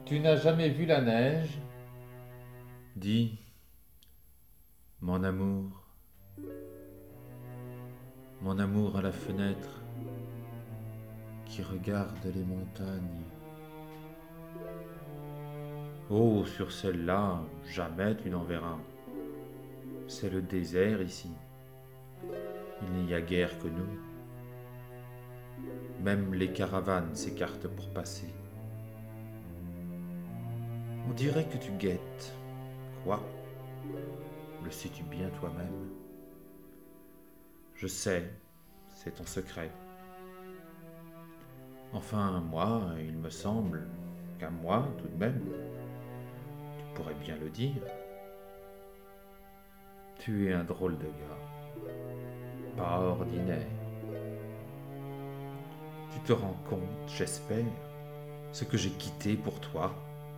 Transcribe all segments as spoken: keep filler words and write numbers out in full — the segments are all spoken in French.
Tu n'as jamais vu la neige? Dis, mon amour, mon amour à la fenêtre qui regarde les montagnes. Oh, sur celle-là, jamais tu n'en verras. C'est le désert ici. Il n'y a guère que nous. Même les caravanes s'écartent pour passer. On dirait que tu guettes. Quoi? Le sais-tu bien toi-même? Je sais, c'est ton secret. Enfin, moi, il me semble qu'à moi, tout de même, tu pourrais bien le dire. Tu es un drôle de gars, pas ordinaire. Tu te rends compte, j'espère, ce que j'ai quitté pour toi.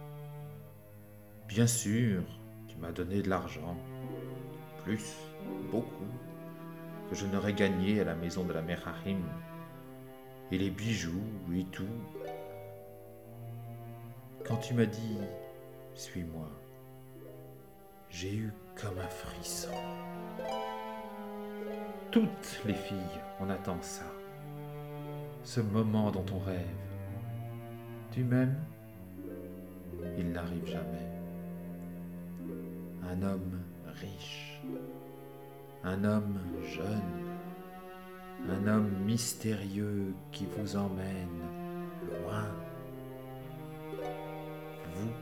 Bien sûr, tu m'as donné de l'argent, plus, beaucoup, que je n'aurais gagné à la maison de la mère Harim, et les bijoux et tout. Quand tu m'as dit « suis-moi », j'ai eu comme un frisson. Toutes les filles, on attend ça, ce moment dont on rêve. Tu m'aimes? Il n'arrive jamais. Un homme riche, un homme jeune, un homme mystérieux qui vous emmène loin. Vous,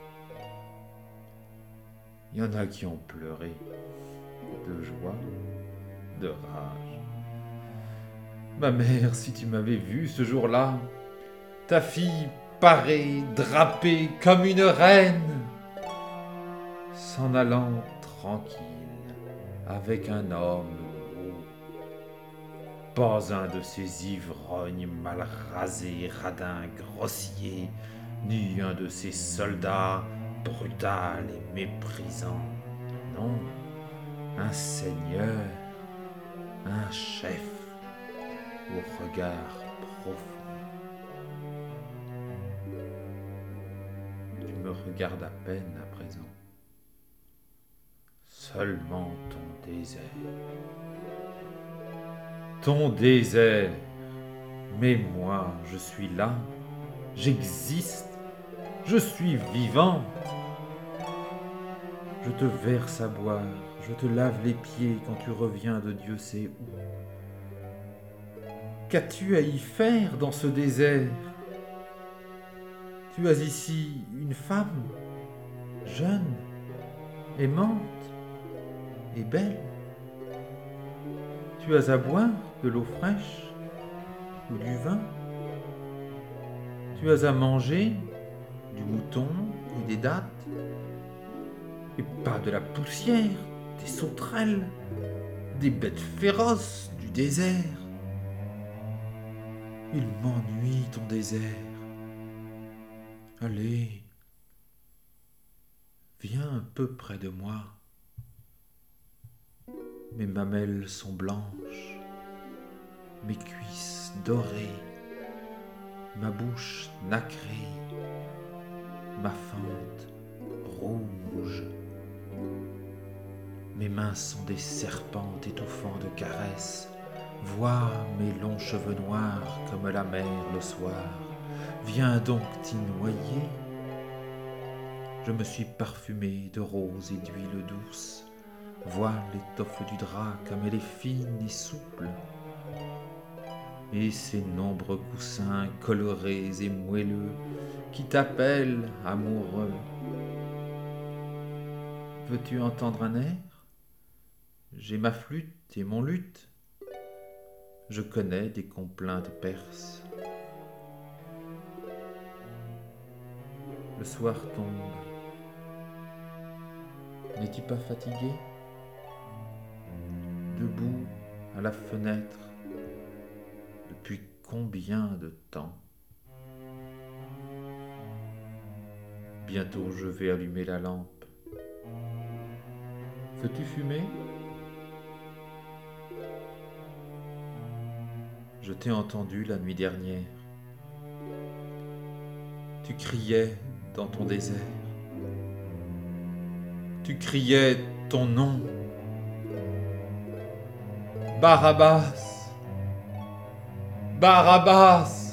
il y en a qui ont pleuré de joie, de rage. Ma mère, si tu m'avais vu ce jour-là, ta fille parée, drapée comme une reine, s'en allant tranquille avec un homme beau. Pas un de ces ivrognes mal rasés, radins, grossiers, ni un de ces soldats brutal et méprisant. Non, un seigneur, un chef, au regard profond. Tu me regardes à peine à présent. Seulement ton désert. Ton désert. Mais moi, je suis là. J'existe. Je suis vivante. Je te verse à boire. Je te lave les pieds quand tu reviens de Dieu sait où. Qu'as-tu à y faire dans ce désert? Tu as ici une femme, jeune, aimante et belle. Tu as à boire de l'eau fraîche ou du vin. Tu as à manger du mouton et des dattes. Et pas de la poussière, des sauterelles, des bêtes féroces du désert. Il m'ennuie ton désert. Allez, viens un peu près de moi. Mes mamelles sont blanches, mes cuisses dorées, ma bouche nacrée, ma fente rouge. Mes mains sont des serpents étouffants de caresses. Vois mes longs cheveux noirs comme la mer le soir. Viens donc t'y noyer. Je me suis parfumé de roses et d'huile douce. Vois l'étoffe du drap comme elle est fine et souple. Et ces nombreux coussins colorés et moelleux qui t'appellent amoureux. Veux-tu entendre un air? J'ai ma flûte et mon luth. Je connais des complaintes perses. Le soir tombe. N'es-tu pas fatigué? Debout à la fenêtre, depuis combien de temps? Bientôt je vais allumer la lampe. Veux-tu fumer? Je t'ai entendu la nuit dernière. Tu criais dans ton désert. Tu criais ton nom. Barabbas, Barabbas.